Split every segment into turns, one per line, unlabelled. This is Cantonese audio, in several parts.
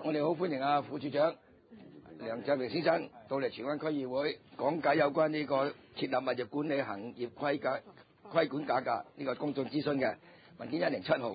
我哋好歡迎啊副處長梁澤明先生到嚟荃灣區議會講解有關呢個設立物業管理行業規管價格呢個公眾諮詢嘅文件107號。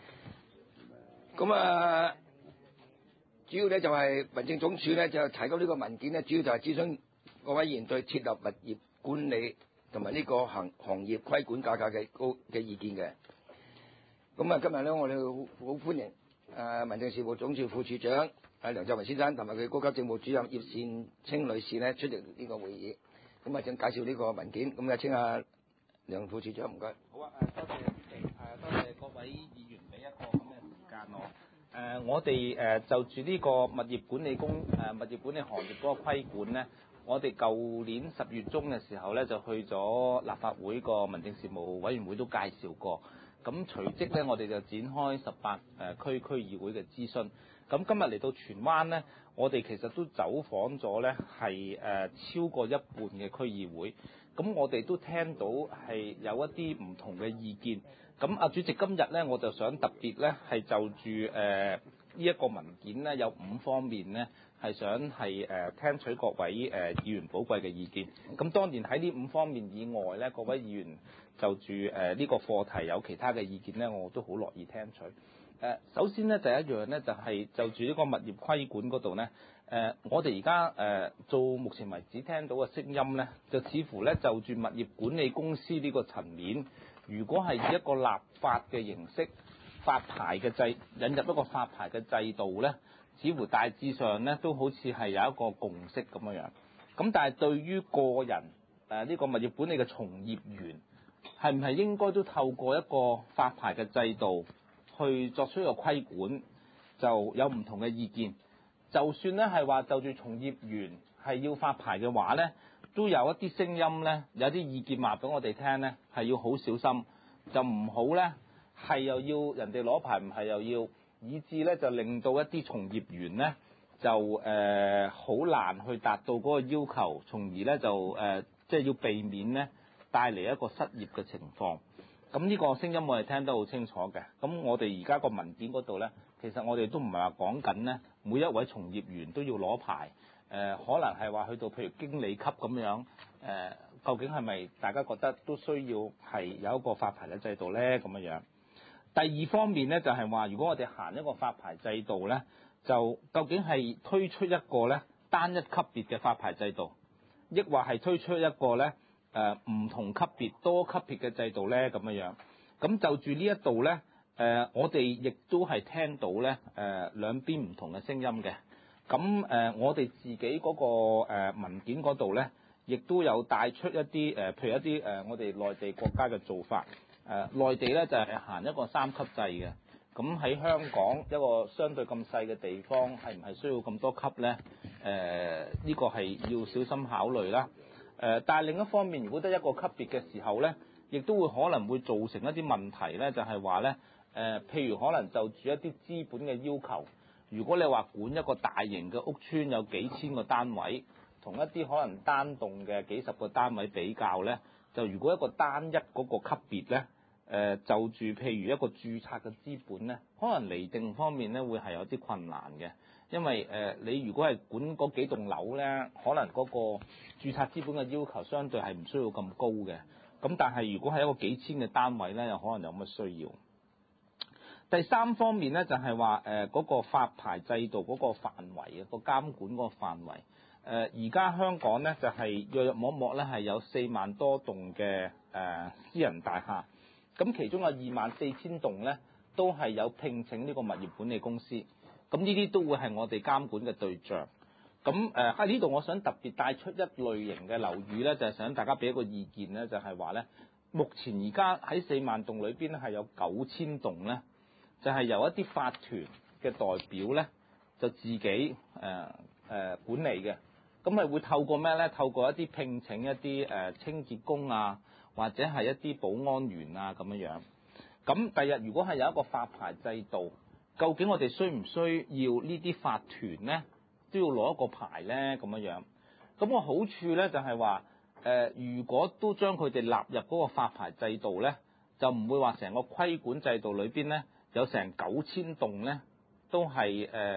咁主要咧就係民政總署咧就提供呢個文件咧，主要就係諮詢各位議員對設立物業管理同埋呢個行業規管價格嘅意見嘅。咁今日咧我哋好歡迎民政事務總署副處長梁澤明先生同埋佢高級政務主任葉善清女士咧出席呢個會議。咁正介紹呢個文件，咁請阿梁副處長唔該。
好啊，多謝多謝各位議員俾一個咁嘅時間我。我哋就住呢個物業管理行業嗰個規管咧，我哋舊年10月中嘅時候咧就去咗立法會個民政事務委員會都介紹過。咁隨即咧，我哋就展開18區議會嘅諮詢。咁今日嚟到荃灣咧，我哋其實都走訪咗咧係超過一半嘅區議會。咁我哋都聽到係有一啲唔同嘅意見。咁主席今日咧，我就想特別咧係就住呢一個文件咧有5方面咧係想係聽取各位議員寶貴嘅意見。咁當然喺呢5方面以外咧，各位議員就住呢個課題有其他嘅意見咧，我都好樂意聽取。首先咧第一樣咧就係就住呢個物業規管嗰度咧，我哋而家做目前為止聽到嘅聲音咧，就似乎咧就住物業管理公司呢個層面，如果係以一個立法嘅形式發牌嘅引入一個發牌嘅制度咧，似乎大致上咧都好似係有一個共識咁樣。咁但係對於個人呢個物業管理嘅從業員，係唔係應該都透過一個發牌嘅制度去作出一個規管，就有唔同嘅意見。就算咧係話就住從業員係要發牌嘅話咧，都有一啲聲音咧，有啲意見話俾我哋聽咧，係要好小心，就唔好咧係又要人哋攞牌，唔係又要，以致咧就令到一啲從業員咧就好難去達到嗰個要求，從而咧就即係要避免咧帶嚟一個失業嘅情況。咁呢個聲音我哋聽得好清楚嘅。咁我哋而家個文件嗰度咧，其實我哋都唔係話講緊咧每一位從業員都要攞牌，可能係話去到譬如經理級咁樣，究竟係咪大家覺得都需要係有一個發牌嘅制度咧咁樣？第二方面咧就係話，如果我哋行一個發牌制度咧，就究竟係推出一個咧單一級別嘅發牌制度，抑或係推出一個咧唔同級別多級別嘅制度咧咁樣。咁就住呢一度咧，我哋亦都係聽到咧兩邊唔同嘅聲音嘅。咁我哋自己嗰個文件嗰度咧，亦都有帶出一啲譬如一啲我哋內地國家嘅做法。內地咧就係行一個3級制嘅。咁喺香港一個相對咁細嘅地方，係唔係需要咁多級咧？呢個係要小心考慮啦。但係另一方面，如果得一個級別嘅時候咧，亦都會可能會造成一啲問題咧，就係話咧譬如可能就住一啲資本嘅要求，如果你話管一個大型嘅屋邨有幾千個單位，同一啲可能單棟嘅幾十個單位比較咧，就如果一個單一嗰個級別咧，就住譬如一個註冊嘅資本咧，可能釐定方面咧會係有啲困難嘅，因為你如果係管嗰幾棟樓咧，可能嗰個註冊資本嘅要求相對係唔需要咁高嘅。咁但係如果係一個幾千嘅單位咧，又可能有乜需要。第三方面咧就係話嗰個發牌制度嗰個範圍啊，個監管嗰個範圍。而家香港咧就係約約摸摸咧係有4萬多棟嘅私人大廈，咁其中有24,000棟咧都係有聘請呢個物業管理公司，咁呢啲都會係我哋監管嘅對象。咁喺呢度我想特別帶出一類型嘅樓宇咧，就係想大家俾一個意見咧，就係話咧，目前而家喺4萬棟裏邊咧係有9,000棟咧，就係由一啲法團嘅代表咧就自己管理嘅。咁係會透過咩咧？透過一啲聘請一啲清潔工啊，或者係一啲保安員啊咁樣。咁第日如果係有一個發牌制度，究竟我哋需唔需要呢啲法團咧都要攞一個牌咧咁樣？咁個好處咧就係話如果都將佢哋納入嗰個發牌制度咧，就唔會話成個規管制度裏邊咧有成9,000棟咧都係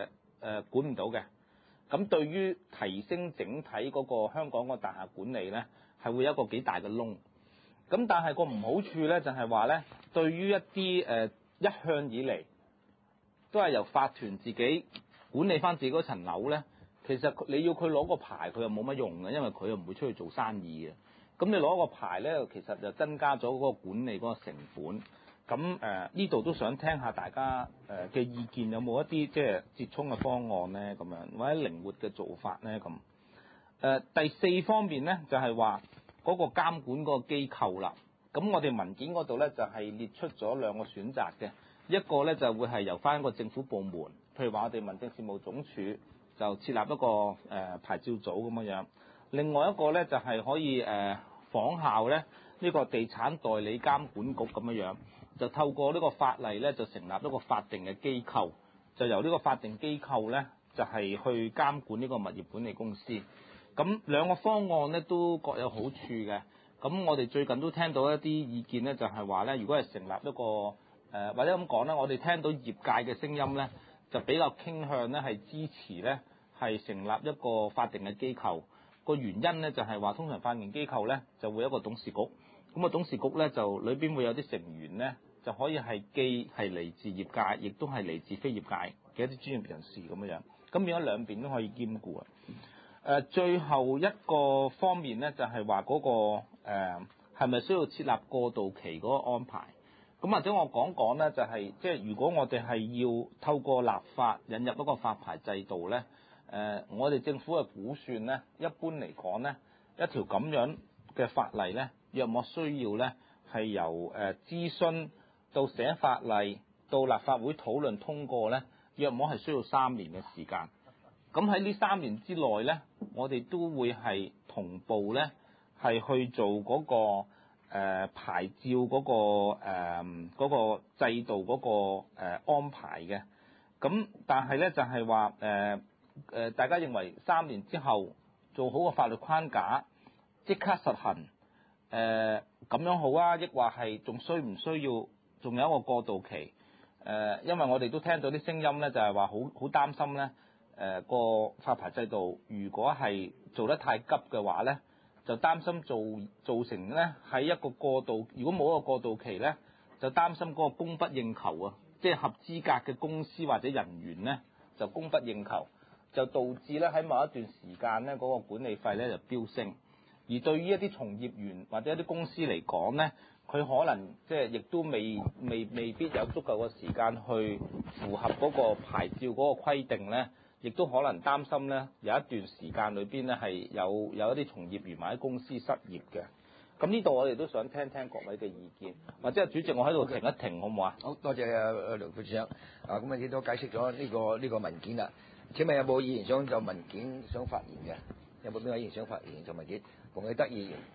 管唔到嘅。咁對於提升整體嗰個香港個大廈管理咧，係會有一個幾大嘅窿。咁但係個唔好處咧，就係話咧，對於一啲一向以嚟都係由法團自己管理翻自己嗰層樓咧，其實你要佢攞個牌，佢又冇乜用嘅，因為佢又唔會出去做生意嘅。咁你攞個牌咧，其實就增加咗嗰個管理嗰個成本。咁呢度都想聽下大家嘅意見，有冇一啲即係折衷嘅方案咧？咁樣或者靈活嘅做法咧？咁第四方面咧，就係話嗰個監管嗰個機構啦。咁我哋文件嗰度咧就係列出咗兩個選擇嘅，一個咧就會係由翻一個政府部門，譬如話我哋民政事務總署就設立一個牌照組咁樣。另外一個咧就係可以仿效咧呢個地產代理監管局咁樣，就透過呢個法例咧就成立一個法定嘅機構，就由呢個法定機構咧就係去監管呢個物業管理公司。咁兩個方案咧都各有好處嘅。咁我哋最近都聽到一啲意見咧，就係話咧，如果係成立一個或者咁講咧，我哋聽到業界嘅聲音咧，就比較傾向咧係支持咧係成立一個法定嘅機構。個原因咧就係話，通常法定機構咧就會有一個董事局，咁啊董事局咧就裏邊會有啲成員咧，就可以係既係嚟自業界，亦都係嚟自非業界嘅一啲專業人士咁樣，咁變咗兩邊都可以兼顧啊。最後一個方面咧，就係話嗰個係咪需要設立過渡期嗰個安排？咁或者我講咧，就係即係如果我哋係要透過立法引入一個發牌制度咧，我哋政府嘅估算咧，一般嚟講咧，一條咁樣嘅法例咧，約莫需要咧係由諮詢到寫法例到立法會討論通過咧，約莫係需要3年嘅時間。咁喺呢3年之內咧，我哋都會係同步咧，係去做嗰個牌照嗰個制度嗰個安排嘅。咁但係咧就係話大家認為3年之後做好個法律框架，即刻實行咁樣好啊？抑或係仲需唔需要仲有一個過渡期？因為我哋都聽到啲聲音咧，就係話好擔心咧。個發牌制度如果係做得太急嘅話咧，就擔心造成咧喺一個過渡，如果冇一個過渡期咧，就擔心嗰個供不應求啊，即係合資格嘅公司或者人員咧就供不應求，就導致咧喺某一段時間咧嗰個管理費咧就飆升。而對於一啲從業員或者一啲公司嚟講咧，佢可能即係亦都未必有足夠嘅時間去符合嗰個牌照嗰個規定咧。亦都可能擔心咧，有一段時間裏邊咧係有一啲從業員或者公司失業嘅。咁呢度我哋都想聽聽各位嘅意見，或者主席我喺度停一停好唔好啊？
好多謝梁副處長。咁啊，亦都解釋咗呢個文件啦。請問有冇議員想就文件想發言嘅？有冇邊位議員想發言就文件？馮偉德議員，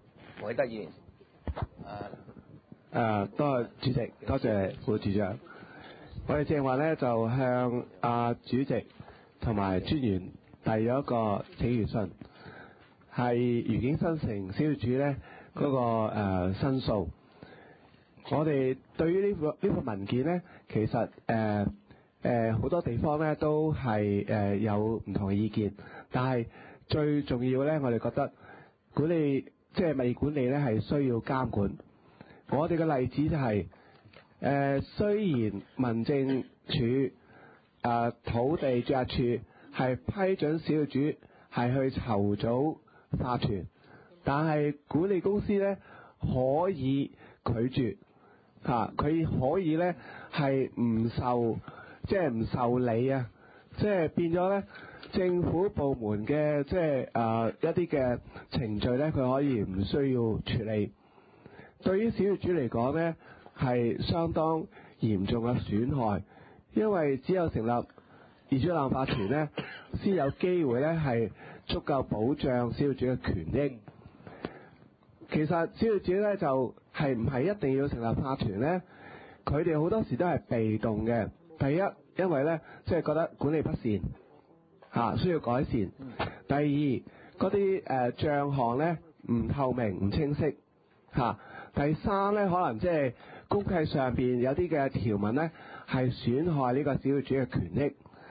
多謝主席，多謝副處長。我哋正話咧就向主席同埋專員遞咗一個請願信，係愉景新城小業主咧嗰個申訴。我哋對於呢個文件咧，其實好多地方咧都係有唔同嘅意見，但係最重要咧，我哋覺得管理即係物業管理咧係需要監管。我哋嘅例子就係雖然民政處土地註冊處係批准小業主係去籌組法團，但係管理公司咧可以拒絕佢可以咧係唔受理啊，即係變咗咧政府部門嘅即係一啲嘅程序咧，佢可以唔需要處理。對於小業主嚟講咧，係相當嚴重嘅損害，因為只有成立業主立案法團咧，先有機會咧係足夠保障小業主嘅權益。其實小業主咧就係唔係一定要成立法團咧？佢哋好多時都係被動嘅。第一，因為咧即係覺得管理不善需要改善；第二，嗰啲帳項咧唔透明、唔清晰第三咧，可能即係公契上邊有啲嘅條文咧，係損害呢個小業主嘅權益。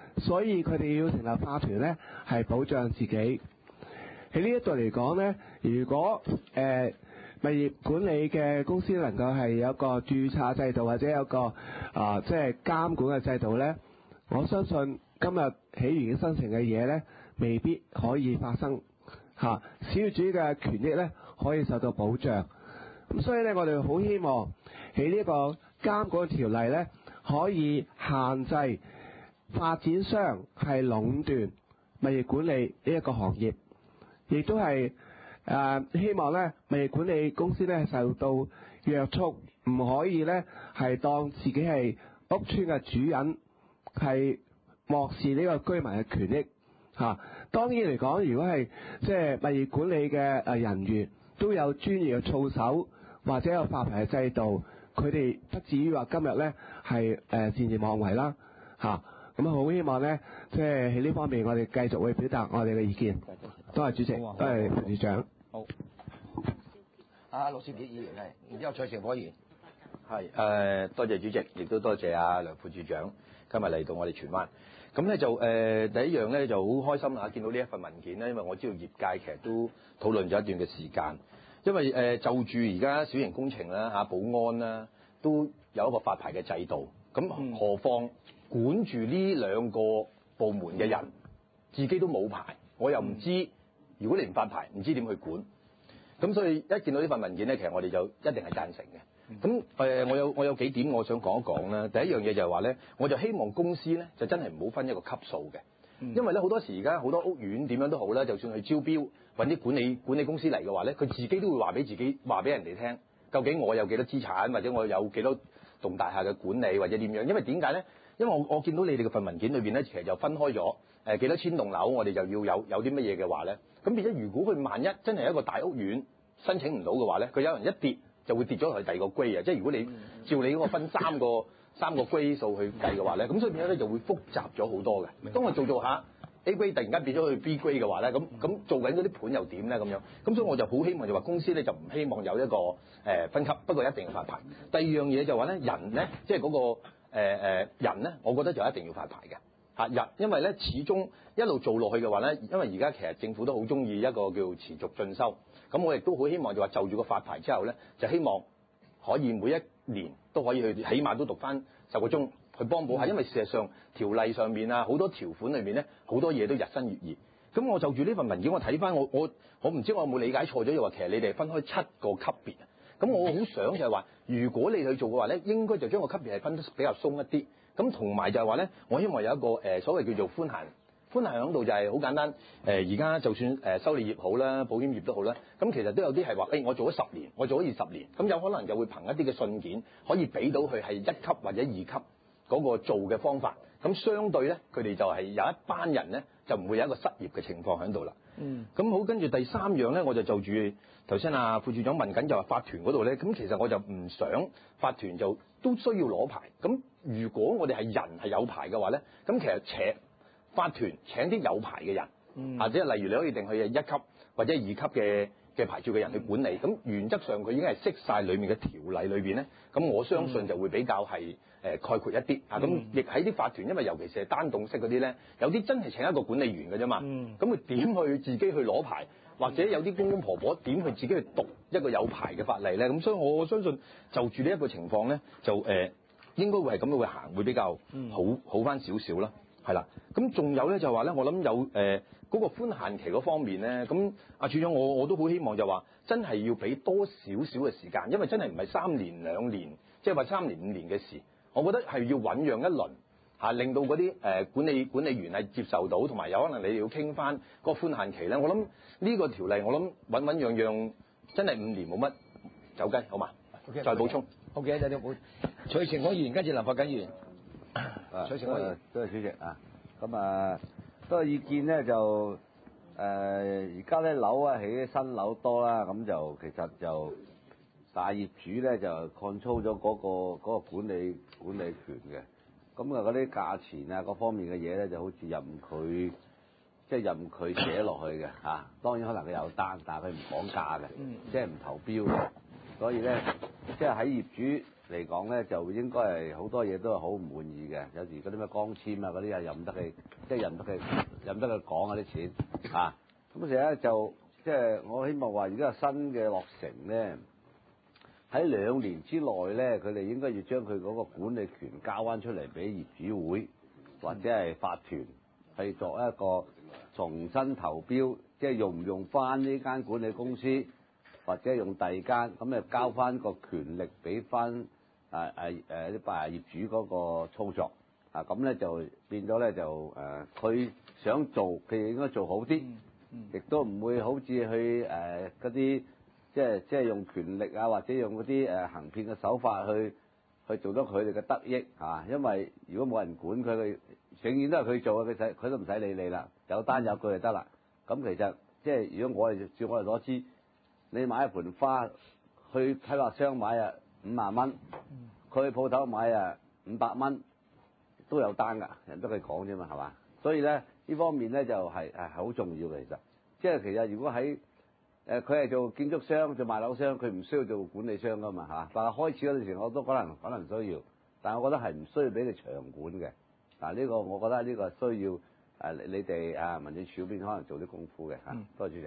所以佢哋要成立法團咧，係保障自己。喺呢一度嚟講咧，如果物業管理嘅公司能夠係有一個註冊制度或者有個即係監管嘅制度咧，我相信今日起完新城嘅嘢咧，未必可以發生嚇。小業主嘅權益咧可以受到保障。咁所以咧，我哋好希望喺呢個監管條例咧，可以限制發展商係壟斷物業管理呢一個行業，亦都係希望咧物業管理公司咧受到約束，唔可以咧係當自己係屋邨嘅主人，係漠視呢個居民嘅權益嚇。當然嚟講，如果係即係物業管理嘅人員都有專業嘅操守，或者有發牌嘅制度，佢哋不至於話今日咧係擅自妄為啦嚇。咁好希望咧，即係喺呢方面，我哋繼續會表達我哋嘅意見。多謝主席，多謝副處長。
好。
陸兆傑議員係，然之後蔡成火議員。
係多謝主席，亦都多謝梁副處長今日嚟到我哋荃灣。咁咧就第一樣咧就好開心啊！見到呢一份文件咧，因為我知道業界其實都討論咗一段嘅時間。因為就住而家小型工程啦保安啦，都有一個發牌嘅制度。咁何況管住呢兩個部門嘅人，自己都冇牌，我又唔知，如果你唔發牌，唔知點去管。咁所以一見到呢份文件咧，其實我哋就一定係贊成嘅。咁我有幾點我想講一講啦。第一樣嘢就係話咧，我就希望公司咧就真係唔好分一個級數嘅，因為咧好多時而家好多屋苑點樣都好啦，就算去招標揾啲管理公司嚟嘅話咧，佢自己都會話俾人哋聽，究竟我有幾多資產，或者我有幾多棟大廈嘅管理或者點樣。因為點解咧？因為我見到你哋嘅份文件裏邊咧，其實就分開咗幾多千棟樓，我哋就要有啲乜嘢嘅話咧，咁變咗如果佢萬一真係一個大屋苑申請唔到嘅話咧，佢有人一跌就會跌咗落去第二個 grade 啊！即係如果你照你嗰個分三個 grade 數去計嘅話咧，咁所以變咗咧就會複雜咗好多嘅。當我做下 A grade 突然間變咗去 B grade 嘅話咧，咁做緊嗰啲盤又點咧咁樣？咁所以我就好希望就話公司咧就唔希望有一個分級，不過一定要發牌。第二樣嘢就話咧人咧，即係嗰個人咧，我覺得就一定要發牌嘅。因為咧始終一路做落去嘅話咧，因為而家其實政府都好中意一個叫持續進修，咁我亦都好希望就話就住個發牌之後咧，就希望可以每一年都可以去，起碼都讀翻10個鐘去幫補下，因為事實上條例上面啊好多條款裏面咧好多嘢都日新月異。咁我就住呢份文件，我睇翻我唔知我有冇理解錯咗，又話其實你哋分開7個級別啊。咁我好想就係話，如果你去做嘅話咧，應該就將個級別係分得比較鬆一啲。咁同埋就係話咧，我希望有一個所謂叫做寬限響度就係好簡單。而家就算修理業好啦，保險業都好啦，咁其實都有啲係話，我做咗10年，我做咗20年，咁有可能就會憑一啲嘅信件可以俾到佢係1級或者2級嗰個做嘅方法。咁相對咧，佢哋就係有一班人咧，就唔會有一個失業嘅情況喺度啦。咁好，跟住第三樣咧，我就住頭先副處長問緊就話法團嗰度咧，咁其實我就唔想法團就都需要攞牌。咁如果我哋係人係有牌嘅話咧，咁其實法團請啲有牌嘅人，或者例如你可以定佢係1級或者2級嘅牌照嘅人去管理。咁原則上佢已經係識晒裡面嘅條例裏邊咧，咁我相信就會比較係概括一啲啊。咁亦喺啲法團，因為尤其是係單棟式嗰啲咧，有啲真係請一個管理員嘅啫嘛。咁佢點去自己去攞牌，或者有啲公公婆婆點去自己去讀一個有牌嘅法例咧？咁所以我相信就住呢一個情況咧，就應該會係咁樣會行，會比較好翻少少啦。係啦，咁仲有咧就話咧，我諗有嗰個寬限期嗰方面咧，咁處長我都好希望就話真係要俾多少少嘅時間，因為真係唔係3年2年，即係話3年5年嘅事，我覺得係要醖釀一輪令到嗰啲管理員係接受到，同埋有可能你哋要傾翻嗰個寬限期咧。我諗呢個條例我諗醖釀真係5年冇乜走雞，好嘛？Okay, 再補充。
OK， 有啲補。徐成火議員跟住林發緊議員。徐成火議員，
多謝主席啊。咁都個意見咧就而家咧樓起啲新樓多啦，咁就其實就大業主咧就control咗嗰個管理權嘅。咁嗰啲價錢啊各方面嘅嘢咧就好似任佢寫落去嘅嚇。當然可能佢有單，但係佢唔講價嘅，即係唔投標嘅。所以咧即係喺業主嚟講咧，就應該係好多嘢都係好唔滿意嘅。有時嗰啲咩光纖啊嗰啲啊，任得佢，即係任得佢講嗰啲錢啊。咁成日咧就即係我希望話，而家新嘅落成咧，喺2年之內咧，佢哋應該要將佢嗰個管理權交翻出嚟俾業主會或者係法團，去作一個重新投標，即係用唔用翻呢間管理公司，或者用第二間，咁就交翻個權力俾翻啲業主嗰個操作啊。咁咧就變咗咧就佢想做，佢應該做好啲，亦都唔會好似去嗰啲即係用權力啊，或者用嗰啲行騙嘅手法去做到佢哋嘅得益啊。因為如果冇人管佢，永遠都係佢做，佢都唔使理你啦，有單有據就得啦。咁其實即係如果照我哋所知，你買一盆花去批發商買啊50萬蚊，佢去鋪頭買啊500蚊，都有單㗎，人都佢講啫嘛，係嘛？所以咧呢方面咧就係好重要嘅。其實如果喺佢係做建築商做賣樓商，佢唔需要做管理商㗎嘛嚇。但係開始嗰陣時我都可能需要，但係我覺得係唔需要俾你長管嘅。嗱呢個我覺得呢個需要你哋民政處嗰邊可能做啲功夫嘅嚇。多謝主席。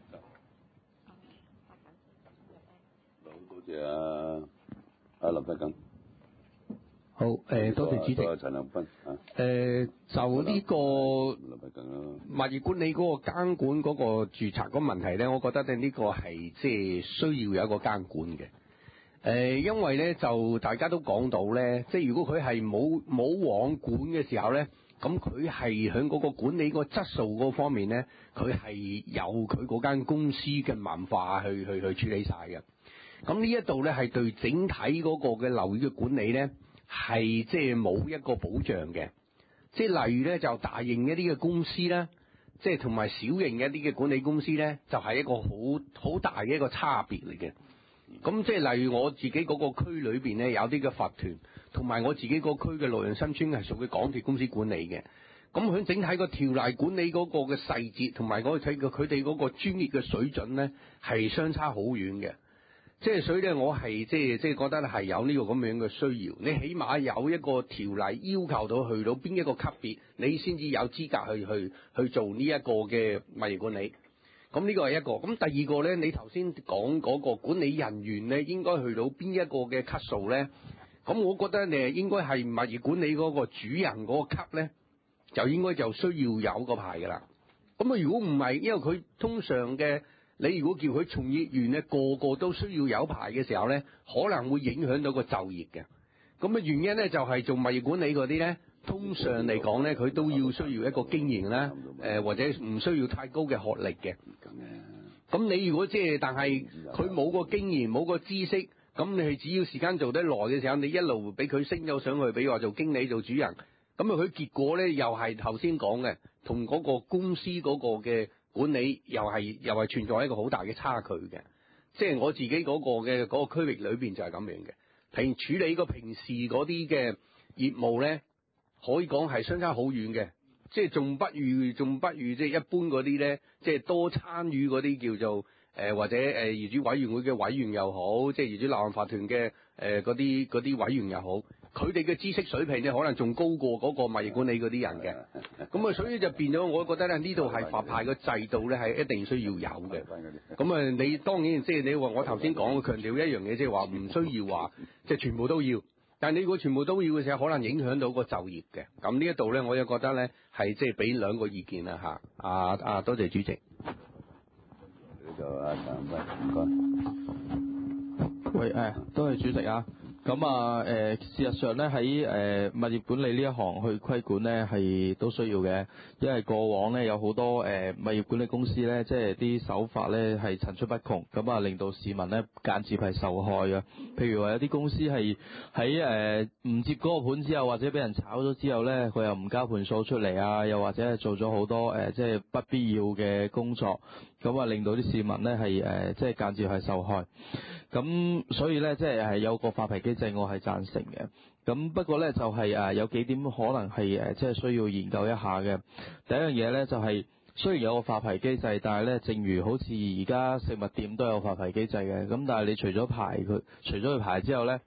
多謝阿林德錦。
好，多謝主席。
陳良斌
就呢個物業管理嗰個監管嗰個註冊嗰個問題咧，我覺得咧呢個係即係需要有一個監管嘅。因為咧就大家都講到咧，即係如果佢係冇網管嘅時候咧，咁佢係喺嗰個管理個質素嗰方面咧，佢係有佢嗰間公司嘅文化去處理晒嘅。咁呢一度咧係對整體嗰個嘅樓宇嘅管理咧係即係冇一個保障嘅。即係例如咧就大型一啲嘅公司咧，即係同埋小型一啲嘅管理公司咧，就係一個好大嘅一個差別嚟嘅。咁即係例如我自己嗰個區裏邊咧有啲嘅法團，同埋我自己個區嘅洛陽新村係屬於港鐵公司管理嘅。咁喺整體個條例管理嗰個嘅細節，同埋我睇佢哋嗰個專業嘅水準咧，係相差好遠嘅。即係所以咧，我係即係覺得係有呢個咁樣嘅需要。你起碼有一個條例要求到去到邊一個級別，你先至有資格去做呢一個嘅物業管理。咁呢個係一個。咁第二個咧，你頭先講嗰個管理人員咧，應該去到邊一個嘅級數咧？咁我覺得你應該係物業管理嗰個主人嗰個級咧，就應該就需要有個牌㗎啦。咁啊，如果唔係，因為佢通常嘅。你如果叫佢從業員咧，個個都需要有牌嘅時候咧，可能會影響到個就業嘅。咁原因咧就係做物業管理嗰啲咧，通常嚟講咧，佢都要需要一個經驗啦，或者唔需要太高嘅學歷嘅。咁你如果但係佢冇個經驗冇個知識，咁你係只要時間做得耐嘅時候，你一路俾佢升咗上去，比如話做經理做主人，咁佢結果咧又係頭先講嘅，同嗰個公司嗰個嘅管理又係存在一個好大嘅差距嘅。即係我自己嗰個嘅嗰個區域裏邊就係咁樣嘅。處理平時嗰啲嘅業務咧，可以講係相差好遠嘅。即係仲不如即係一般嗰啲咧，即係多參與嗰啲叫做或者業主委員會嘅委員又好，即係業主立案法團嘅嗰啲委員又好，佢哋嘅知識水平咧可能仲高過嗰個物業管理嗰啲人嘅。咁所以就變咗，我覺得咧呢度係發牌嘅制度咧係一定需要有嘅。咁你當然即係你話我頭先講強調一樣嘢，即係話唔需要話即係全部都要。但係你如果全部都要嘅時候，可能影響到個就業嘅。咁呢一度咧，我又覺得咧係即係俾兩個意見啦嚇。多謝主席。
就唔該。
喂，多謝主席啊。咁事實上咧喺物業管理呢一行去規管咧係都需要嘅，因為過往咧有好多物業管理公司咧，即係啲手法咧係層出不窮，咁令到市民咧間接係受害嘅。譬如話有啲公司係喺唔接嗰個盤之後，或者俾人炒咗之後咧，佢又唔交盤數出嚟啊，又或者係做咗好多即係不必要嘅工作，咁令到啲市民咧係即係間接係受害。咁所以咧即係有個發牌機制，我係贊成嘅。咁不過咧就係有幾點可能係即係需要研究一下嘅。第一樣嘢咧就係雖然有個發牌機制，但係咧正如好似而家食物店都有發牌機制嘅，咁但係你除咗佢牌之後咧，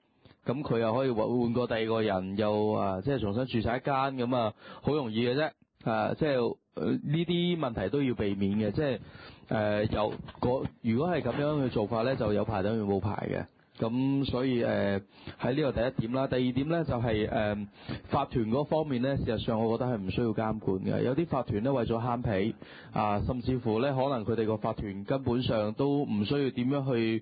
咁佢又可以換過第二個人，又即係重新註冊一間，咁啊好容易嘅啫。即係呢啲問題都要避免嘅，即係如果係咁樣嘅做法咧，就有牌等於冇牌嘅。咁所以喺呢個第一點啦，第二點咧就係法團嗰方面咧，事實上我覺得係唔需要監管嘅。有啲法團咧為咗慳皮甚至乎咧可能佢哋個法團根本上都唔需要點樣去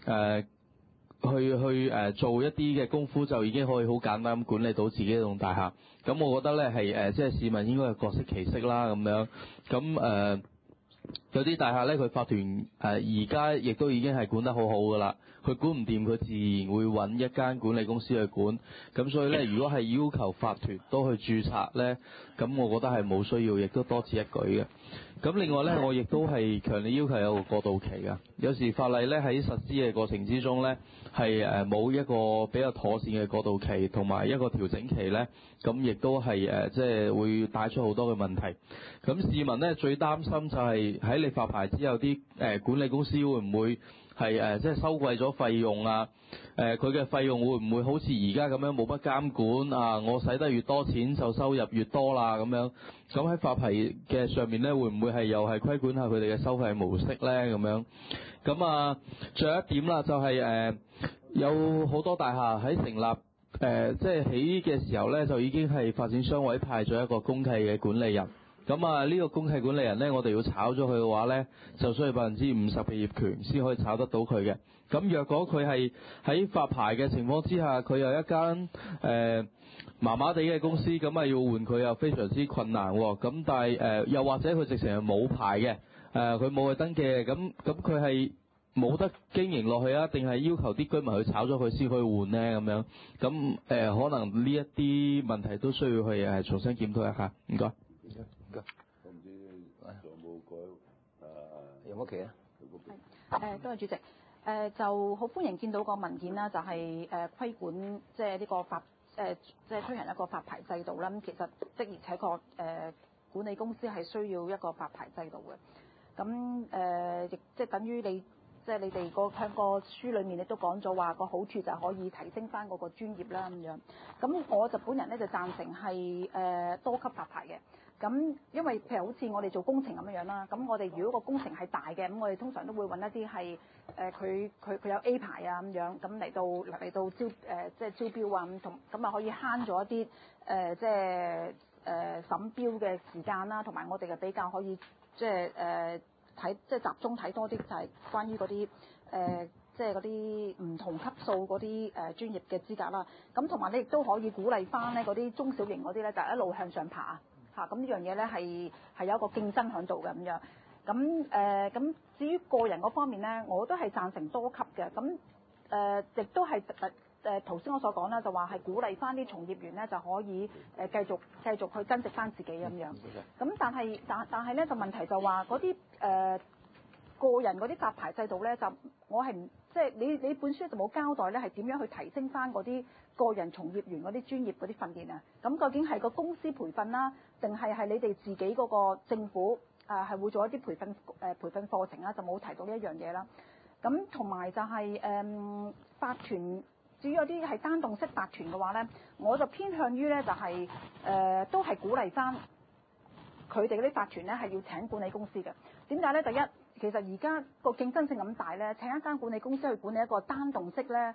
做一啲嘅功夫，就已經可以好簡單咁管理到自己一棟大廈。咁我覺得咧係即係市民應該係各適其適啦咁樣。咁有啲大廈咧，佢法團而家亦都已經係管得好好噶啦，佢管唔掂，佢自然會揾一間管理公司去管。咁所以咧，如果係要求法團都去註冊咧，咁我覺得係冇需要，亦都多此一舉嘅。咁另外咧，我亦都係強烈要求有個過渡期㗎。有時法例咧喺實施嘅過程之中咧，係冇一個比較妥善嘅過渡期同埋一個調整期咧，咁亦都係即係會帶出好多嘅問題。咁市民咧最擔心就係喺你發牌之後啲管理公司會唔會係即係收貴咗費用啊？佢嘅費用會唔會好似而家咁樣冇乜監管啊？我使得越多錢就收入越多啦咁樣。咁喺發牌嘅上面咧，會唔會係又係規管下佢哋嘅收費模式咧咁樣？咁最後一點啦，就係有好多大廈喺成立即係起嘅時候咧，就已經係發展商委派咗一個公契嘅管理人。咁呢個公契管理人咧，我哋要炒咗佢嘅話咧，就需要50%嘅業權先可以炒得到佢嘅。咁若果佢係喺發牌嘅情況之下，佢有一間麻麻地嘅公司，咁要換佢又非常之困難喎。咁但係又或者佢直情係冇牌嘅，佢冇去登記嘅，咁佢係冇得經營落去啊？定係要求啲居民去炒咗佢先可以換咧咁樣？咁可能呢一啲問題都需要去重新檢討一下。唔該。
我唔知仲有冇改
有冇期啊？
多謝主席。就好歡迎見到個文件啦，就係規管即係呢個即係推行一個發牌制度啦。咁其實的而且確管理公司係需要一個發牌制度嘅。咁亦即係等於你即係你哋喺個書裡面亦都講咗話個好處就係可以提升翻嗰個專業啦咁樣。咁我就本人咧就贊成係多級發牌嘅。咁因為譬如好似我哋做工程咁樣啦，咁我哋如果個工程係大嘅，咁我哋通常都會揾一啲係佢有 A 牌啊咁樣，咁嚟到即係招標啊咁可以慳咗一啲即係審標嘅時間啦，同埋我哋嘅比較可以即係即係集中睇多啲就係關於嗰啲即係嗰啲唔同級數嗰啲專業嘅資格啦。咁同埋你亦都可以鼓勵翻咧嗰啲中小型嗰啲咧，就一路向上爬。咁呢樣嘢咧係有一個競爭喺度嘅咁樣。咁至於個人嗰方面咧，我都係贊成多級嘅。咁亦都係頭先我所講啦，就話係鼓勵翻啲從業員咧就可以繼續去增值翻自己咁樣。咁但係咧就問題就話嗰啲個人嗰啲發牌制度咧，就我係唔即係你本書就冇交代咧係點樣去提升翻嗰啲個人從業員嗰啲專業嗰啲訓練啊？咁究竟係個公司培訓啦，定係你哋自己嗰個政府係會做一啲培訓課程啦？就冇提到呢一樣嘢啦。咁同埋就係法團，至於有啲係單棟式法團嘅話咧，我就偏向於咧就係都係鼓勵翻佢哋嗰啲法團咧係要請管理公司嘅。點解咧？第一，其實而家個競爭性咁大咧，請一間管理公司去管理一個單棟式咧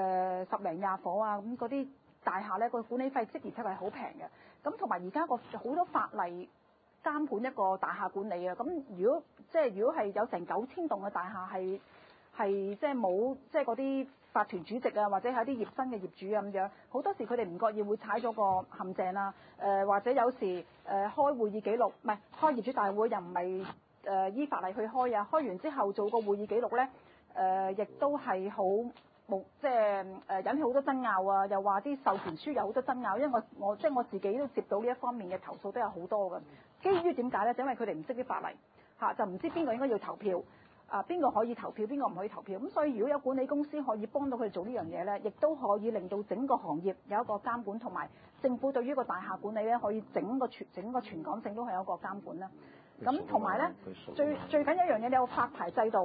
，10零20夥啊，咁嗰啲大廈咧個管理費的而且確係好平嘅。咁同埋而家個好多法例監管一個大廈管理啊。咁如果係有成9000棟嘅大廈係即係冇即係嗰啲法團主席啊，或者係啲業新嘅業主啊咁樣，好多時佢哋唔覺意會踩咗個陷阱啦。或者有時開會議記錄，唔係開業主大會又唔係依法例去開啊，開完之後做個會議記錄咧，亦都係好即係引起好多爭拗啊，又話啲授權書有好多爭拗，因為我即係我自己都接到呢一方面嘅投訴都有好多嘅。基於點解咧？就因為佢哋唔識啲法例就唔知邊個應該要投票。邊個可以投票，邊個唔可以投票？咁所以如果有管理公司可以幫到佢哋做呢樣嘢咧，亦都可以令到整個行業有一個監管，同埋政府對於個大廈管理咧，可以整個全港性都係有一個監管啦。咁同埋咧，最緊要一樣嘢，你有發牌制度，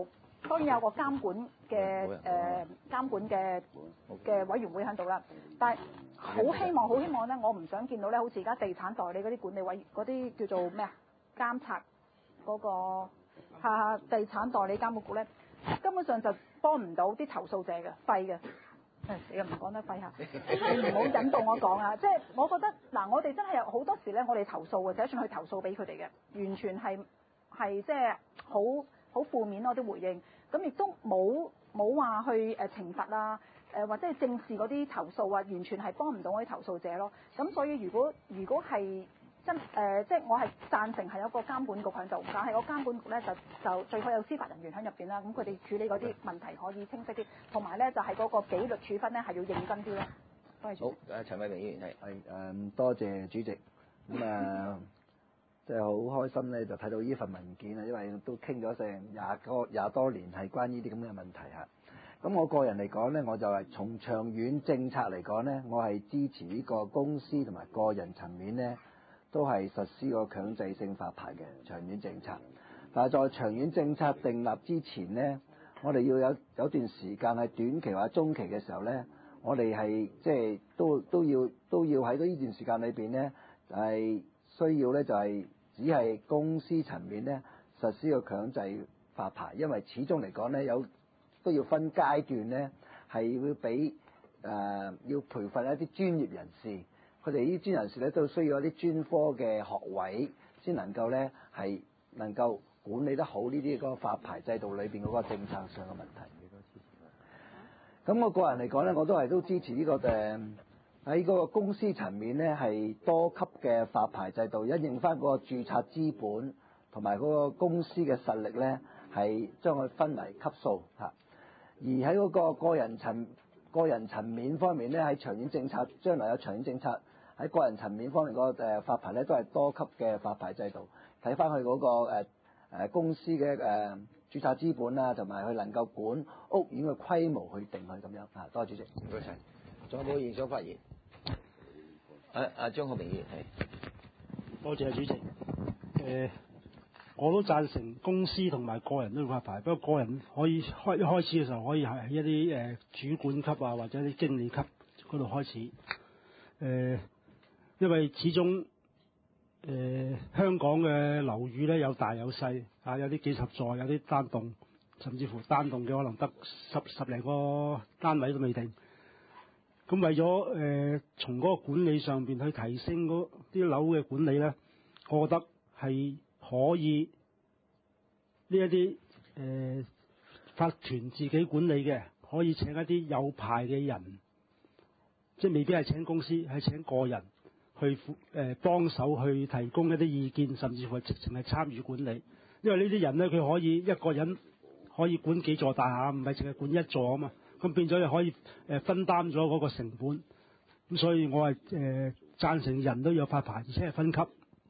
當然有個監管嘅監管嘅委員會喺度啦，但係好希望咧，我唔想見到咧，好似而家地產代理嗰啲管理委嗰啲叫做咩啊監察嗰個地產代理監管局咧，根本上就幫唔到啲投訴者嘅，廢嘅。你又唔講得廢下，你唔好引導我講啊！即係我覺得嗱，我哋真係有好多時咧，我哋投訴嘅寫信去投訴俾佢哋嘅，完全係即係好負面咯啲回應，咁亦都冇話去懲罰啊，或者係正視嗰啲投訴啊，完全係幫唔到嗰啲投訴者咯。咁所以如果係即係我係贊成係有個監管局喺度，但係個監管局咧就最好有司法人員喺入邊啦，咁佢哋處理嗰啲問題可以清晰啲，同埋咧就係嗰個紀律處分咧係要認真啲咯。多謝主席。
好，陳偉明議員係
多謝主席。咁即係好開心咧，就睇到呢份文件啊，因為都傾咗成廿多年係關於啲咁嘅問題嚇。咁我個人嚟講咧，我就係從長遠政策嚟講咧，我係支持呢個公司同埋個人層面咧，都係實施個強制性發牌嘅長遠政策。但係在長遠政策訂立之前咧，我哋要有段時間係短期或者中期嘅時候咧，我哋係即係都要喺到呢段時間裏邊咧，係需要咧就係只係公司層面咧實施個強制發牌，因為始終嚟講咧都要分階段咧，係要俾要培訓一啲專業人士，佢哋呢啲專業人士咧都需要一啲專科嘅學位，先能夠咧係能夠管理得好呢啲嗰個發牌制度裏邊嗰個政策上嘅問題。咁我個人嚟講咧，我都支持呢個喺嗰個公司層面咧係多級嘅發牌制度，因應翻嗰個註冊資本同埋嗰個公司嘅實力咧，係將佢分為級數嚇。而喺嗰個個人層面方面咧，喺長遠政策將來有長遠政策喺個人層面方面個發牌咧都係多級嘅發牌制度，睇翻佢嗰個公司嘅註冊資本啊，同埋佢能夠管屋苑嘅規模去定佢咁樣嚇。多謝主席。
唔該晒。仲有冇議員想發言？張國明議員係。
多謝主席。我都贊成公司同埋個人都要發牌，不過個人可以一開始嘅時候可以係一啲主管級啊，或者啲經理級嗰度開始。因為始終香港嘅樓宇咧有大有細啊，有啲幾十座，有啲單棟，甚至乎單棟嘅可能得十零個單位都未定。咁為咗從嗰個管理上邊去提升嗰啲樓嘅管理咧，我覺得係可以呢一啲法團自己管理嘅，可以請一啲有牌嘅人，即係未必係請公司，係請個人去幫手去提供一啲意見，甚至乎直情係參與管理。因為呢啲人咧，佢可以一個人可以管幾座大廈，唔係淨係管一座啊嘛。咁變咗又可以分擔咗嗰個成本。咁所以我係贊成人都有發牌，而且係分級。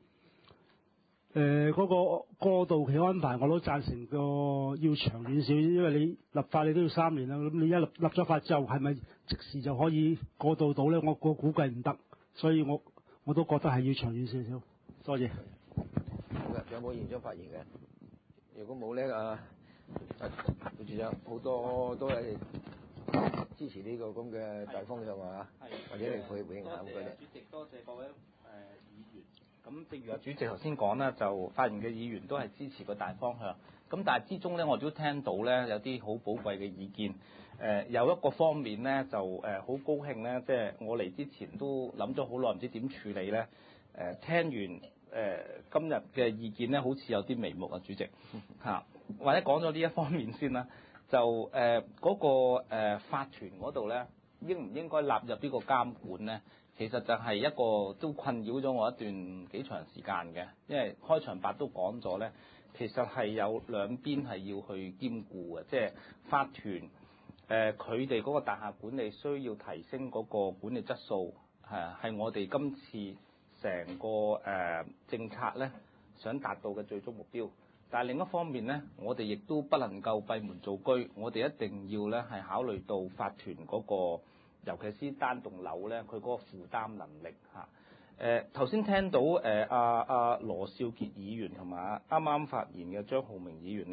嗰個過渡期安排我都贊成個要長遠少少，因為你立法你都要3年啦。咁你一立咗法之後，係咪即時就可以過渡到咧？我估計唔得，所以我都覺得係要長遠少少。多謝。
有冇議員想發言嘅？如果冇咧，副處長好多都係支持呢個咁嘅大方向啊，或者你回應下咁嘅。
主席，多謝各位議員。咁正如阿主席頭先講啦，就發言嘅議員都係支持個大方向。咁但係之中咧，我都聽到咧有啲好寶貴嘅意見。有一個方面咧，就好高興咧，即係我嚟之前都諗咗好耐，唔知點處理咧。聽完今日嘅意見咧，好似有啲眉目啊，主席嚇。或者講咗呢一方面先啦，就嗰個法團嗰度咧，應唔應該納入呢個監管咧？其實就係一個都困擾咗我一段幾長時間嘅，因為開場白都講咗咧，其實係有兩邊係要去兼顧嘅，即係法團佢哋嗰個大廈管理需要提升嗰個管理質素，係我哋今次成個政策咧想達到嘅最終目標。但係另一方面咧，我哋亦都不能夠閉門造車，我哋一定要咧係考慮到法團嗰個，尤其是單棟樓咧，佢嗰個負擔能力嚇。頭先聽到阿羅少傑議員同埋啱啱發言嘅張浩明議員咧，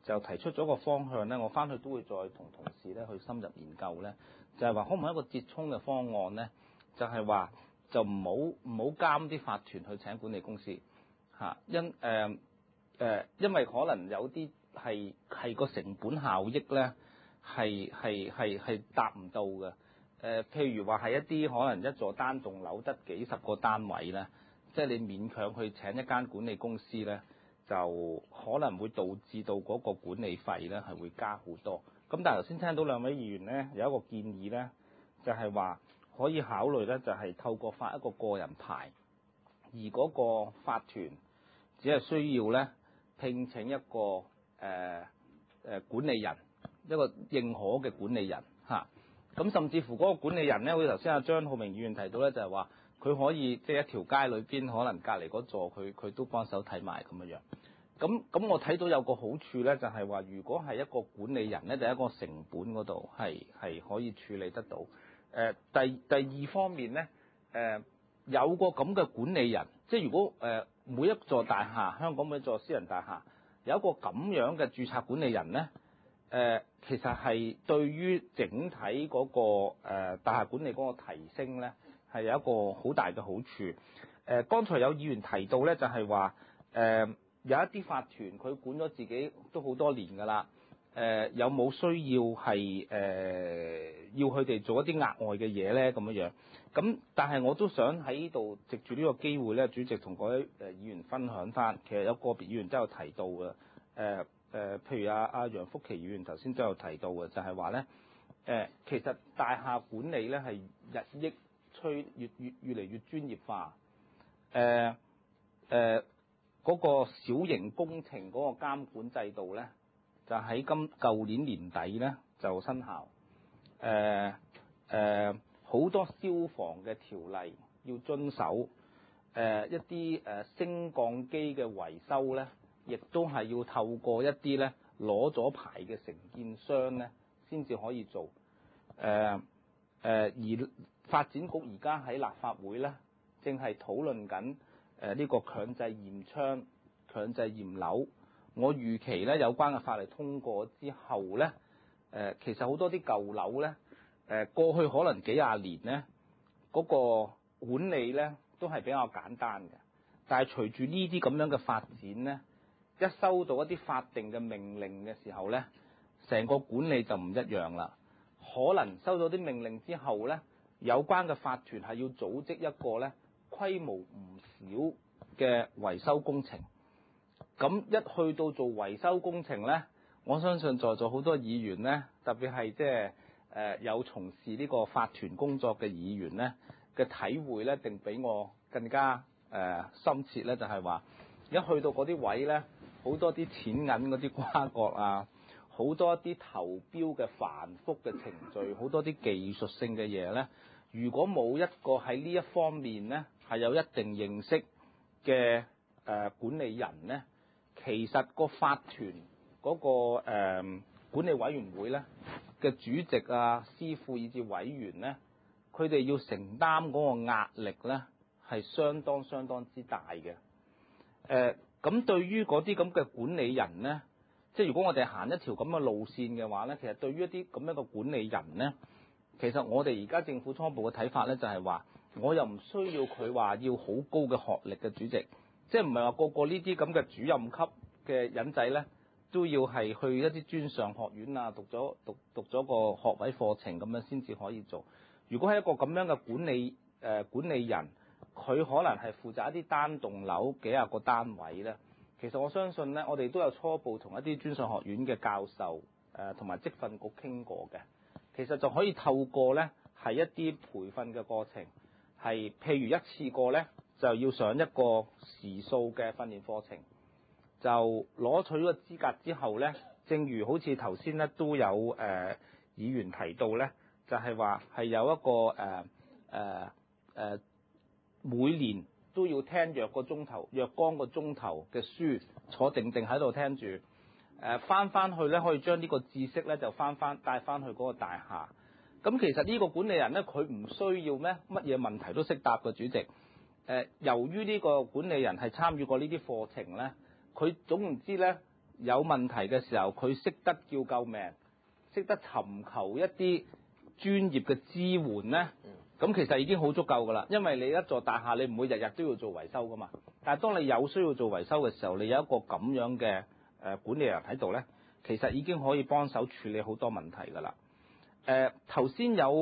就提出咗個方向咧，我翻去都會再同同事咧去深入研究咧，就係話可唔可以一個折衷嘅方案咧？就係話就唔好監啲法團去請管理公司嚇，因為可能有啲係個成本效益咧係達唔到嘅。譬如話係一啲可能一座單棟樓得幾十個單位咧，即係你勉強去請一間管理公司咧，就可能會導致到嗰個管理費咧係會加好多。咁但係頭先聽到兩位議員咧有一個建議咧，就係話可以考慮咧，就係透過發一個個人牌，而嗰個法團只係需要咧聘請一個管理人，一個認可嘅管理人嚇。咁甚至乎嗰個管理人咧，好似頭先阿張浩明議員提到咧，就係話佢可以即係一條街裏邊，可能隔離嗰座佢都幫手睇埋咁樣樣。咁我睇到有個好處咧，就係話如果係一個管理人咧，就係一個成本嗰度係可以處理得到。第二方面咧，有個咁嘅管理人，即係如果每一座大廈，香港每一座私人大廈有一個咁樣嘅註冊管理人咧，其實係對於整體嗰個大廈管理嗰個提升咧，係有一個好大嘅好處。剛才有議員提到咧，就係話有一啲法團佢管咗自己都好多年㗎啦，有冇需要係要佢哋做一啲額外嘅嘢咧咁樣樣？咁但係我都想喺度藉住呢個機會咧，主席同各位議員分享翻，其實有個別議員都有提到嘅，譬如阿楊福奇議員頭先都有提到嘅，就係話咧，其實大廈管理咧係日益越嚟越專業化，嗰個小型工程嗰個監管制度咧，就喺舊年年底咧就生效。好多消防嘅條例要遵守，一啲升降機嘅維修咧，亦都係要透過一啲咧攞咗牌嘅承建商咧，先至可以做。而發展局而家喺立法會咧，正係討論緊呢個強制驗窗、強制驗樓。我預期咧有關嘅法例通過之後咧，其實好多啲舊樓咧，過去可能幾廿年咧，嗰個管理咧都係比較簡單嘅。但係隨住呢啲咁樣嘅發展咧，一收到一啲法定嘅命令嘅時候咧，成個管理就唔一樣啦。可能收到啲命令之後咧，有關嘅法團係要組織一個咧規模唔少嘅維修工程。咁一去到做維修工程咧，我相信在座好多議員咧，特別係即係有從事呢個法團工作嘅議員咧嘅體會咧，定比我更加深切咧，就係話一去到嗰啲位咧，好多啲錢銀嗰啲瓜葛啊，好多啲投標嘅繁複嘅程序，好多啲技術性嘅嘢咧，如果冇一個喺呢一方面咧係有一定認識嘅管理人咧，其實個法團嗰個管理委員會咧嘅主席啊、司庫以至委員咧，佢哋要承擔嗰個壓力咧係相當之大嘅。咁對於嗰啲咁嘅管理人咧，即係如果我哋行一條咁嘅路線嘅話咧，其實對於一啲咁樣嘅管理人咧，其實我哋而家政府初步嘅睇法咧就係話，我又唔需要佢話要好高嘅學歷嘅主席，即係唔係話個個呢啲咁嘅主任級嘅人仔咧，都要係去一啲專上學院啊，讀咗個學位課程咁樣先至可以做。如果係一個咁樣嘅管理人，佢可能係負責一啲單棟樓幾廿個單位咧，其實我相信咧，我哋都有初步同一啲專上學院嘅教授同埋職訓局傾過嘅，其實就可以透過咧係一啲培訓嘅過程，係譬如一次過咧就要上一個時數嘅訓練課程。就攞取咗個資格之後咧，正如好似頭先咧都有議員提到咧，就係話係有一個每年都要聽若干個鐘頭嘅書，坐定喺度聽住，翻去咧可以將呢個知識咧就帶翻去嗰個大廈。咁其實呢個管理人咧，佢唔需要乜嘢問題都識答嘅，主席。由於呢個管理人係參與過呢啲課程咧。佢總唔知咧， 有問題嘅時候，佢識得叫救命，識得尋求一啲專業嘅支援咧，咁其實已經好足夠㗎啦。因為你一座大廈，你唔會日日都要做維修㗎嘛。但係當你有需要做維修嘅時候，你有一個咁樣嘅管理人喺度咧，其實已經可以幫手處理好多問題㗎啦。頭先有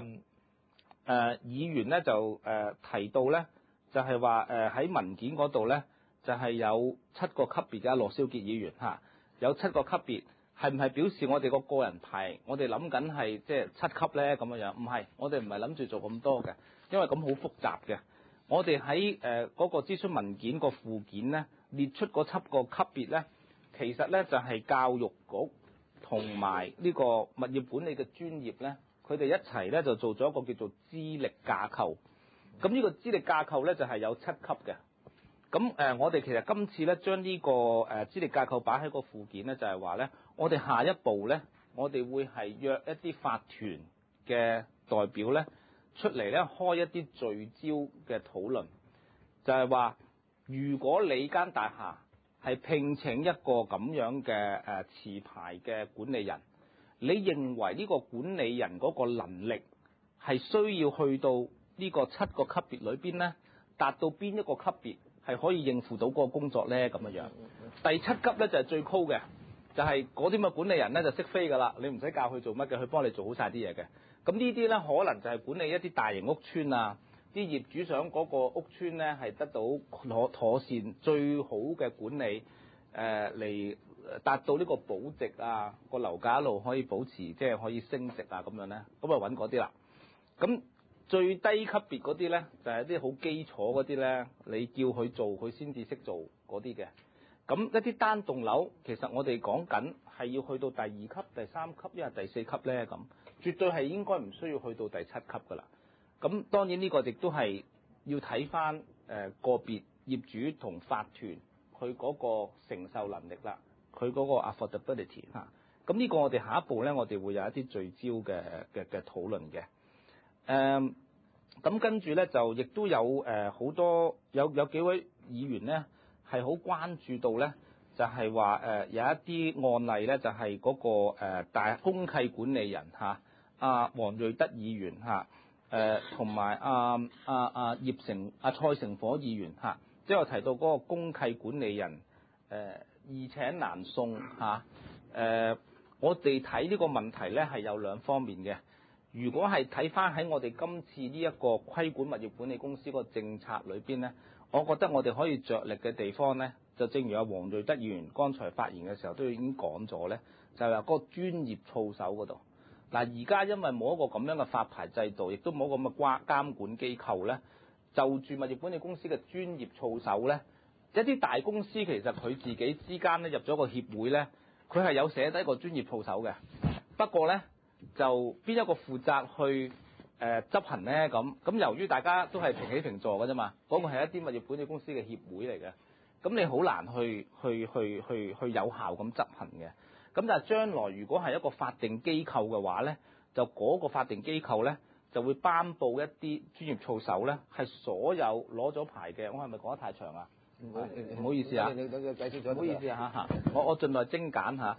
議員咧就提到咧，就係話喺文件嗰度咧，就係有7個級別嘅，羅少傑議員有7個級別，係唔係表示我哋個人牌，我哋諗緊係即係7級咧咁樣？唔係，我哋唔係諗住做咁多嘅，因為咁好複雜嘅。我哋喺嗰個諮詢文件個附件咧，列出嗰7個級別咧，其實咧就係教育局同埋呢個物業管理嘅專業咧，佢哋一齊咧就做咗一個叫做資歷架構。咁呢個資歷架構咧就係有7級嘅。咁我哋其實今次咧將呢個資歷架構擺喺個附件咧，就係話咧，我哋下一步咧，我哋會係約一啲法團嘅代表咧出嚟咧開一啲聚焦嘅討論，就係話如果你間大廈係聘請一個咁樣嘅持牌嘅管理人，你認為呢個管理人嗰個能力係需要去到呢個7個級別裏邊咧，達到邊一個級別係可以應付到嗰個工作咧咁樣？第7級咧就係最高嘅，就係嗰啲咁嘅管理人咧就識飛㗎啦，你唔使教佢做乜嘅，佢幫你做好晒啲嘢嘅。咁呢啲咧可能就係管理一啲大型屋邨啊，啲業主想嗰個屋邨咧係得到妥善最好嘅管理，嚟達到呢個保值啊，個樓價一路可以保持即係可以升值啊咁樣咧，咁啊揾嗰啲啦。咁最低級別嗰啲咧就係啲好基礎嗰啲咧，你叫佢做佢先至識做嗰啲嘅。咁一啲單棟樓其實我哋講緊係要去到第2級、第3級，因為第4級咧咁，絕對係應該唔需要去到第7級㗎啦。咁當然呢個亦都係要睇翻個別業主同法團佢嗰個承受能力啦，佢嗰個 affordability 嚇。咁呢個我哋下一步咧，我哋會有一啲聚焦嘅討論嘅。咁跟住咧就亦都有好多有幾位議員咧係好關注到咧，就係話有一啲案例咧，就係嗰個大公契管理人阿黃瑞德議員同埋葉成蔡成火議員即係我提到嗰個公契管理人易請難送我哋睇呢個問題咧係有兩方面嘅。如果係睇翻喺我哋今次呢一個規管物業管理公司個政策裏邊咧，我覺得我哋可以着力嘅地方咧，就正如阿黃瑞德議員剛才發言嘅時候都已經講咗咧，就係話嗰個專業操守嗰度。嗱，而家因為冇一個咁樣嘅發牌制度，亦都冇咁嘅監管機構咧，就住物業管理公司嘅專業操守咧，一啲大公司其實佢自己之間咧入咗個協會咧，佢係有寫低個專業操守嘅。不過咧，就邊一個負責去執行咧？咁由於大家都係平起平坐嘅啫嘛，嗰個係一啲物業管理公司嘅協會嚟嘅，咁你好難去有效咁執行嘅。咁但係將來如果係一個法定機構嘅話咧，就嗰個法定機構咧就會頒布一啲專業操守咧，係所有攞咗牌嘅。我係咪講得太長啊？唔好意思啊，唔好意思啊我盡量精簡嚇。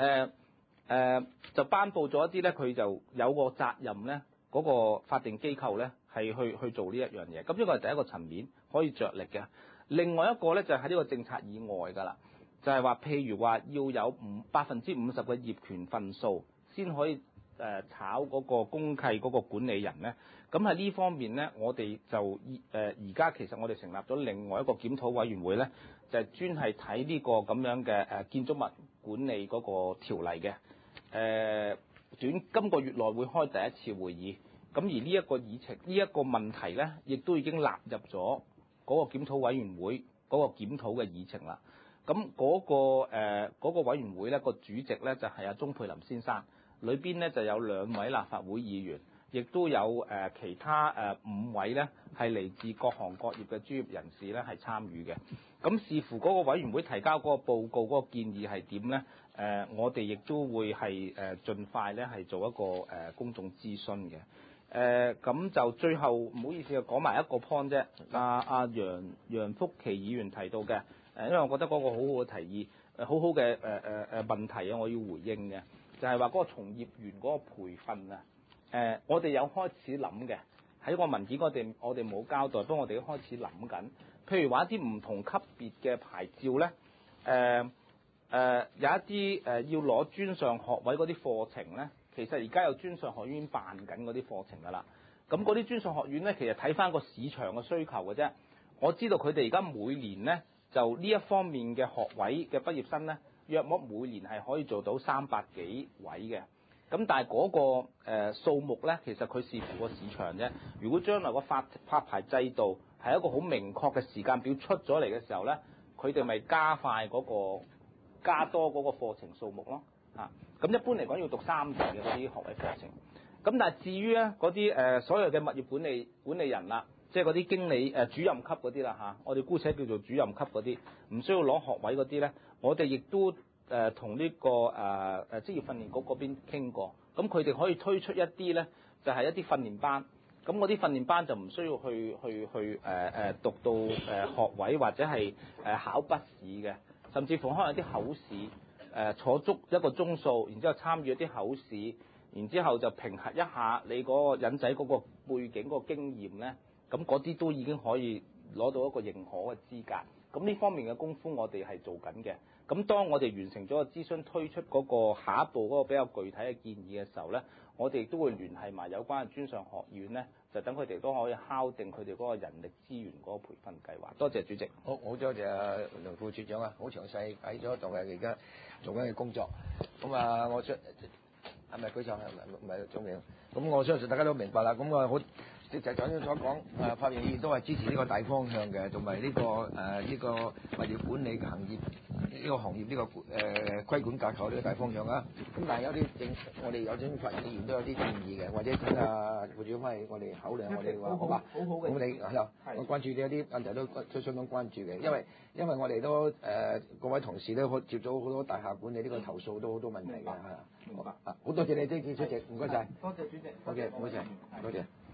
就頒布咗一啲咧，佢就有個責任咧，嗰個法定機構咧係去做呢一樣嘢。咁呢個係第一個層面可以着力嘅。另外一個咧就係喺呢個政策以外㗎啦，就係話譬如話要有50%嘅業權份數先可以炒嗰個公契嗰個管理人咧。咁喺呢方面咧，我哋就而家其實我哋成立咗另外一個檢討委員會咧，就係專係睇呢個咁樣嘅建築物管理嗰個條例嘅。今個月內會開第一次會議，咁而呢一個議程，呢一個問題咧，亦都已經納入咗嗰個檢討委員會嗰個檢討嘅議程啦。咁嗰個委員會咧，個主席咧就係阿鍾沛霖先生，裏邊咧就有2位立法會議員，亦都有其他5位咧係嚟自各行各業嘅專業人士咧係參與嘅。咁視乎嗰個委員會提交嗰個報告嗰個建議係點咧？我哋亦都會係盡快咧係做一個公眾諮詢嘅。咁就最後唔好意思講埋一個 point 啫。阿楊福琪議員提到嘅因為我覺得嗰個好好嘅提議，好好嘅問題啊，我要回應嘅，就係話嗰個從業員嗰個培訓啊，我哋有開始諗嘅，喺個文件我哋冇交代，不過我哋都開始諗緊，譬如話一啲唔同級別嘅牌照咧，有一啲要攞專上學位嗰啲課程咧，其實而家有專上學院辦緊嗰啲課程㗎啦。咁嗰啲專上學院咧，其實睇翻個市場嘅需求嘅啫。我知道佢哋而家每年咧，就呢一方面嘅學位嘅畢業生咧，約莫每年係可以做到300幾位嘅。咁但係嗰個數目咧，其實佢視乎個市場啫。如果將來個發牌制度係一個好明確嘅時間表出咗嚟嘅時候咧，佢哋咪加快嗰個加多嗰個課程數目咯。咁一般嚟講要讀3年嘅嗰啲學位課程。咁但係至於咧嗰啲所有嘅物業管理人啦，即係嗰啲經理主任級嗰啲啦，我哋姑且叫做主任級嗰啲，唔需要攞學位嗰啲咧，我哋亦都同呢個職業訓練局嗰邊傾過，咁佢哋可以推出一啲咧，就係一啲訓練班，咁嗰啲訓練班就唔需要去讀到學位或者係考筆試嘅，甚至乎可能有啲口試坐足一個鐘數，然之後參與一啲口試。然之後就評核一下你嗰個人仔嗰個背景嗰個經驗咧，咁嗰啲都已經可以攞到一個認可嘅資格。咁呢方面嘅功夫我哋係做緊嘅。咁當我哋完成咗個諮詢，推出嗰個下一步嗰個比較具體嘅建議嘅時候咧，我哋亦都會聯繫埋有關嘅專上學院咧，就等佢哋都可以敲定佢哋嗰個人力資源嗰個培訓計劃。多謝主席。
好多謝梁副處長啊，好詳細喺咗度嘅而家做緊嘅工作。咁啊，我想。係咪舉手？唔係總理。咁我相信大家都明白啦。咁我好，就長所講，發言議員都係支持呢個大方向嘅，同埋呢個物業管理行業呢個行業呢個規管架構呢個大方向啊。咁但係有啲我哋有啲發言議員都有啲建議嘅，或者等副處長翻嚟我哋考慮，我哋話好嘛？好嘅。咁你係啦，我關注呢一啲問題都相當關注嘅，因為我哋都各位同事都接咗好多大廈管理呢個投訴，都好多問題嘅係。明白。好多謝你，主席，唔該晒。多謝主席。好嘅，唔該晒，多謝。